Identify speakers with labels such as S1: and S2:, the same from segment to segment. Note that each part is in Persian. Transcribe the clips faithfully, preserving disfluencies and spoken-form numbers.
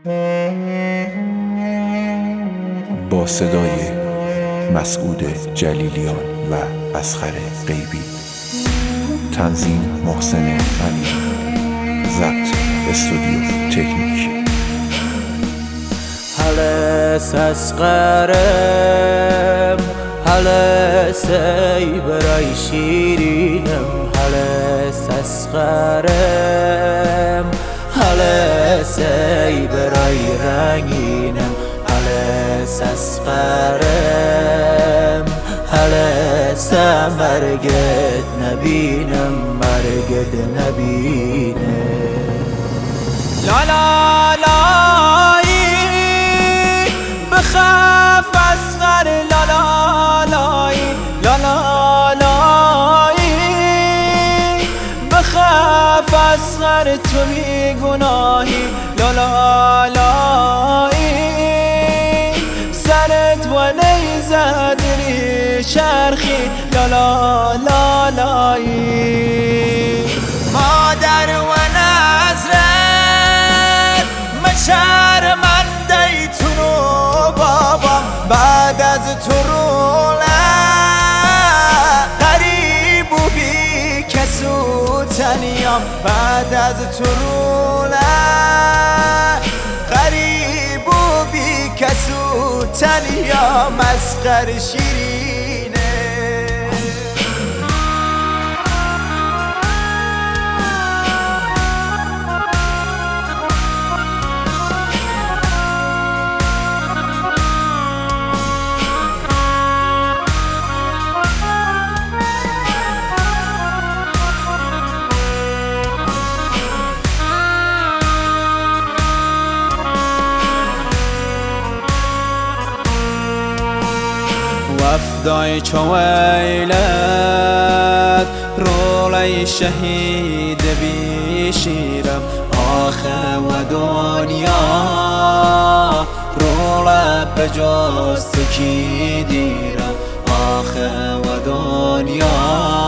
S1: با صدای مسعود جلیلیان و اصغر غیبی، تنظیم محسن امین، ضبط استودیو تکنیک.
S2: هلس اصغرم، هلس ای برای شیرینم، هلس اصغرم، هلس ای برای رنگینم، هلس اصغرم، هلس مرگت نبینم، مرگت نبینم. لا لا لایی بخاف اصغر، لا لا لایی، لا لا لایی بخاف اصغر، تو بی گناهی، لا لا لایی سرت و نیزد ری چرخی، لا لا لا لایی مادر و نظرت شرمنده تو رو بابا، بعد از تو روله غریب و بی کس و تنیام، بعد از تو روله غریب و بی کس و تنیام، اصغر شیرینه. وفدای چویلت رولی شهید بیشیرم، آخه و دنیا روله بجز تو کی دیرم، آخه و دنیا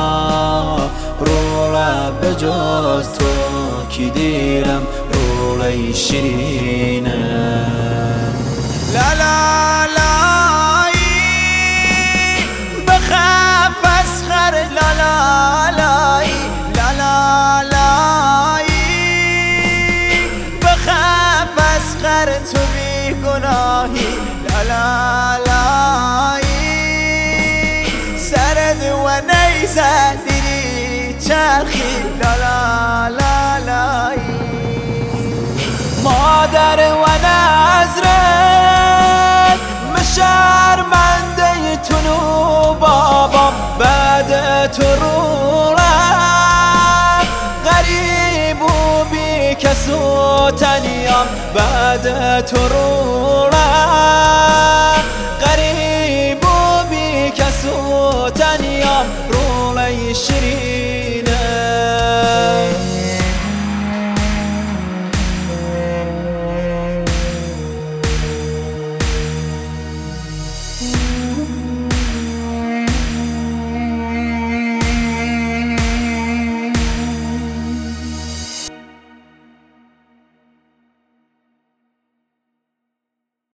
S2: روله بجز تو کی دیرم، رولی شیرینه. لا لا لا لا لایی، لا لا لایی بخاف اصغر، تو بی گناهی، لا لا لایی سرد و نیزد ری چرخی، لا لا لا لایی مادر و نظرت شرمنده تو رو بابام، بعد تو رولم غریب و بی کس و تنیام، بعد تو رولم غریب و بی کس و تنیام، رولی شیرین.